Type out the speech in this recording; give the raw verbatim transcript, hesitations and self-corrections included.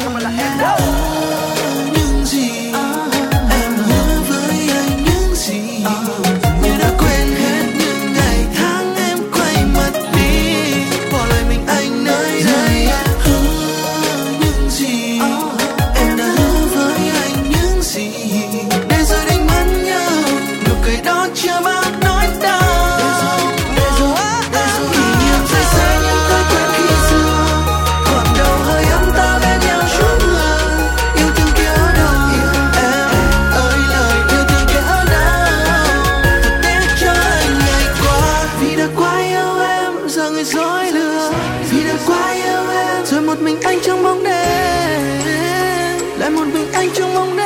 nhưng mà là em đâu. Những gì em hứa với anh, những gì như đã quên hết những ngày tháng em quay mặt đi, bỏ lại mình anh nơi đây. Những gì em đã hứa với anh, những gì để rồi đánh mất nhau, nụ cười đó chưa bao nỗi đau. Để rồi để rồi kỷ niệm rơi xa những thói quen khi xưa, còn đâu hơi ấm ta bên nhau chút mưa. Yêu thương kia ở đâu em ơi, lời yêu thương kia ở đâu? Thật tiếc cho anh ngày qua, vì đã quá yêu em giờ người dối lừa, vì đã quá yêu em rồi một mình anh trong bóng đêm, lại một mình anh trong bóng đêm.